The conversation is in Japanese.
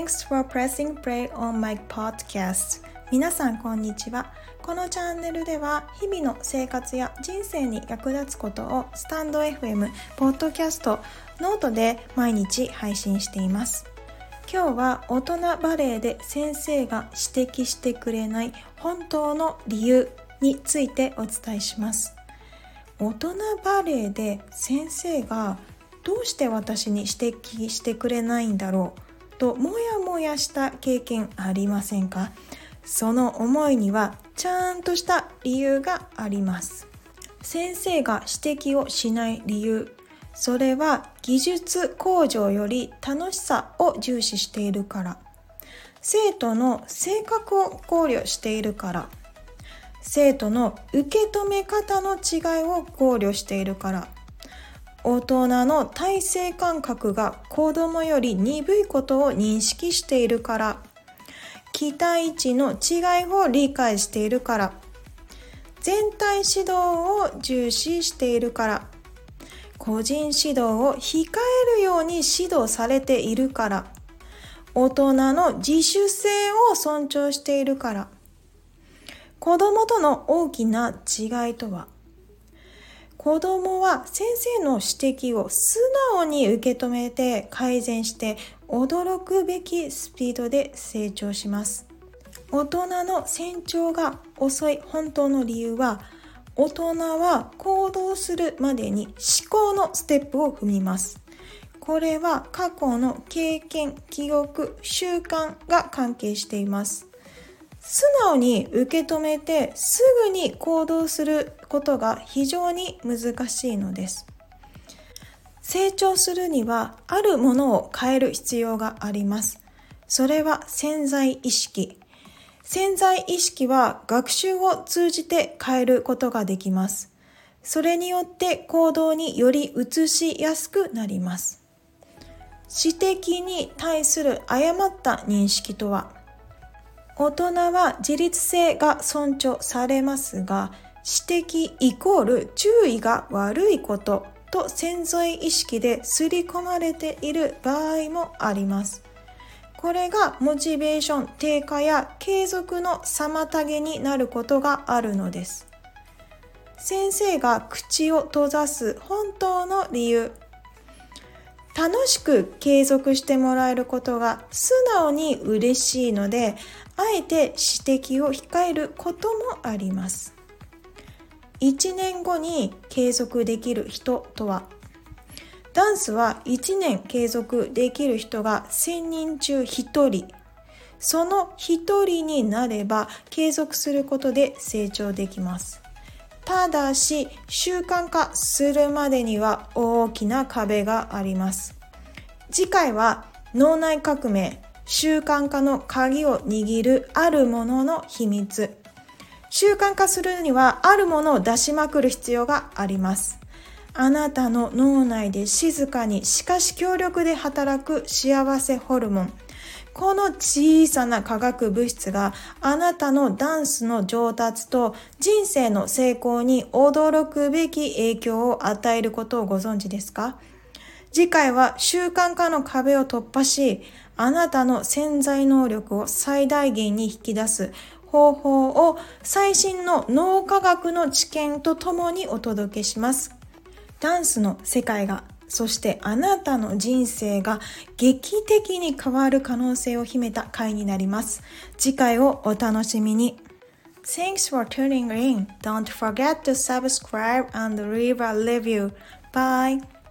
Thanks for pressing play on my podcast. 皆さんこんにちは。このチャンネルでは日々の生活や人生に役立つことをスタンド FM、ポッドキャスト、ノートで毎日配信しています。今日は大人バレーで先生が指摘してくれない本当の理由についてお伝えします。大人バレーで先生がどうして私に指摘してくれないんだろうともやもやした経験ありませんか？その思いにはちゃんとした理由があります。先生が指摘をしない理由、それは技術向上より楽しさを重視しているから、生徒の性格を考慮しているから、生徒の受け止め方の違いを考慮しているから、大人の体制感覚が子供より鈍いことを認識しているから、期待値の違いを理解しているから、全体指導を重視しているから、個人指導を控えるように指導されているから、大人の自主性を尊重しているから。子供との大きな違いとは、子供は先生の指摘を素直に受け止めて改善して驚くべきスピードで成長します。大人の成長が遅い本当の理由は、大人は行動するまでに思考のステップを踏みます。これは過去の経験、記憶、習慣が関係しています。素直に受け止めてすぐに行動することが非常に難しいのです。成長するにはあるものを変える必要があります。それは潜在意識。潜在意識は学習を通じて変えることができます。それによって行動により移しやすくなります。指摘に対する誤った認識とは、大人は自律性が尊重されますが、指摘イコール注意が悪いことと潜在意識で刷り込まれている場合もあります。これがモチベーション低下や継続の妨げになることがあるのです。先生が口を閉ざす本当の理由、楽しく継続してもらえることが素直に嬉しいので、あえて指摘を控えることもあります。1年後に継続できる人とは、ダンスは1年継続できる人が1000人中1人。その1人になれば継続することで成長できます。ただし、習慣化するまでには大きな壁があります。次回は脳内革命、習慣化の鍵を握るあるものの秘密。習慣化するにはあるものを出しまくる必要があります。あなたの脳内で静かにしかし強力で働く幸せホルモン。この小さな化学物質があなたのダンスの上達と人生の成功に驚くべき影響を与えることをご存知ですか？次回は習慣化の壁を突破し、あなたの潜在能力を最大限に引き出す方法を最新の脳科学の知見とともにお届けします。ダンスの世界が、そしてあなたの人生が劇的に変わる可能性を秘めた回になります。次回をお楽しみに。Thanks for tuning in. Don't forget to subscribe and leave a review. Bye.